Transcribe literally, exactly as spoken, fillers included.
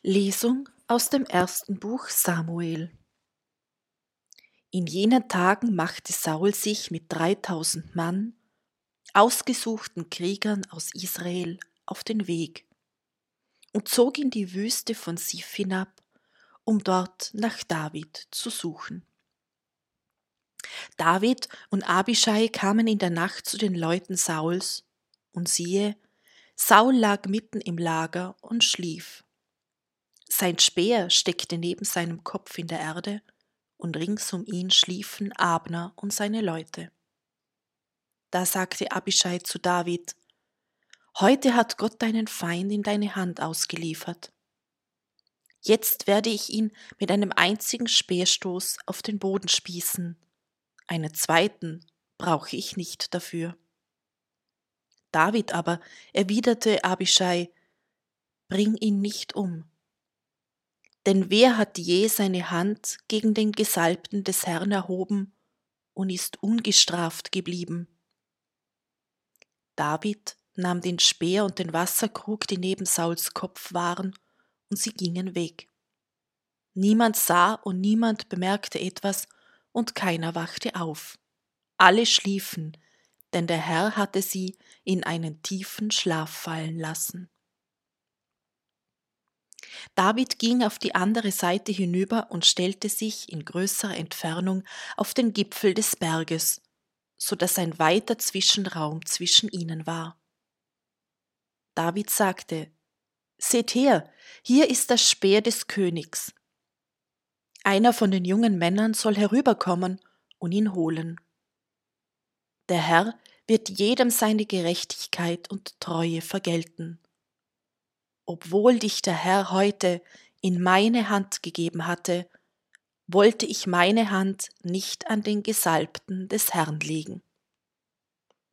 Lesung aus dem ersten Buch Samuel. In jenen Tagen machte Saul sich mit dreitausend Mann, ausgesuchten Kriegern aus Israel, auf den Weg und zog in die Wüste von Sif hinab, um dort nach David zu suchen. David und Abischai kamen in der Nacht zu den Leuten Sauls, und siehe, Saul lag mitten im Lager und schlief. Sein Speer steckte neben seinem Kopf in der Erde, und rings um ihn schliefen Abner und seine Leute. Da sagte Abischai zu David: Heute hat Gott deinen Feind in deine Hand ausgeliefert. Jetzt werde ich ihn mit einem einzigen Speerstoß auf den Boden spießen. Einen zweiten brauche ich nicht dafür. David aber erwiderte Abischai: Bring ihn nicht um. Denn wer hat je seine Hand gegen den Gesalbten des Herrn erhoben und ist ungestraft geblieben? David nahm den Speer und den Wasserkrug, die neben Sauls Kopf waren, und sie gingen weg. Niemand sah und niemand bemerkte etwas, und keiner wachte auf. Alle schliefen, denn der Herr hatte sie in einen tiefen Schlaf fallen lassen. David ging auf die andere Seite hinüber und stellte sich in größerer Entfernung auf den Gipfel des Berges, so dass ein weiter Zwischenraum zwischen ihnen war. David sagte: Seht her, hier ist das Speer des Königs. Einer von den jungen Männern soll herüberkommen und ihn holen. Der Herr wird jedem seine Gerechtigkeit und Treue vergelten. Obwohl dich der Herr heute in meine Hand gegeben hatte, wollte ich meine Hand nicht an den Gesalbten des Herrn legen.